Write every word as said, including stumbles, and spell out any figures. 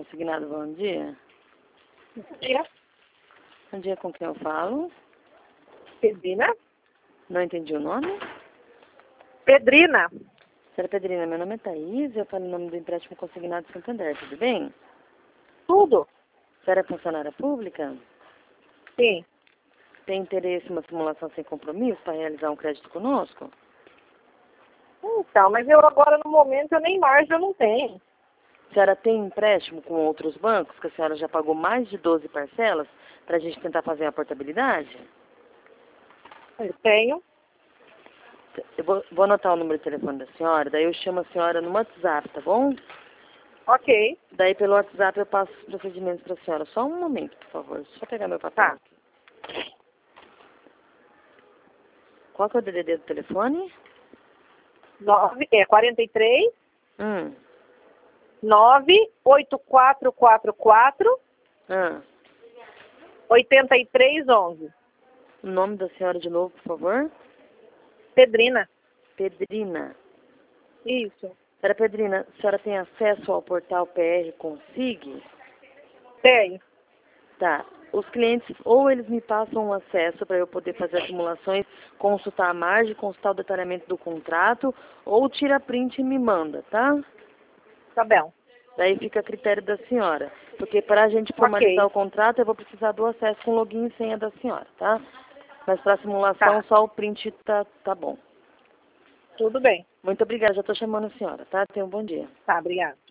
Consignado, bom dia. Bom dia. Bom dia, com quem eu falo? Pedrina? Não entendi o nome. Pedrina. Senhora Pedrina, meu nome é Thaís, eu falo em nome do empréstimo consignado de Santander, tudo bem? Tudo? A senhora é funcionária pública? Sim. Tem interesse em uma simulação sem compromisso para realizar um crédito conosco? Então, mas eu agora no momento eu nem margem eu não tenho. A senhora tem empréstimo com outros bancos, que a senhora já pagou mais de doze parcelas, para a gente tentar fazer a portabilidade? Eu tenho. Eu vou, vou anotar o número de telefone da senhora, daí eu chamo a senhora no WhatsApp, tá bom? Ok. Daí pelo WhatsApp eu passo os procedimentos para a senhora. Só um momento, por favor. Só pegar meu papel Tá. aqui. Qual que é o D D D do telefone? Nove, é quarenta e três, Hum. nove, oito quatro quatro quatro, Ah. oitenta e três, onze. O nome da senhora de novo, por favor? Pedrina. Pedrina. Isso. Senhora Pedrina, a senhora tem acesso ao portal P R Consig? Tenho. Tá. Os clientes, ou eles me passam o acesso para eu poder fazer as simulações, consultar a margem, consultar o detalhamento do contrato, ou tira print e me manda, tá? Tá bom. Daí fica a critério da senhora. Porque para a gente formalizar Ok. o contrato, eu vou precisar do acesso com login e senha da senhora, tá? Mas para a simulação, Tá. só o print tá, tá bom. Tudo bem. Muito obrigada, já estou chamando a senhora, tá? Tenha um bom dia. Tá, obrigada.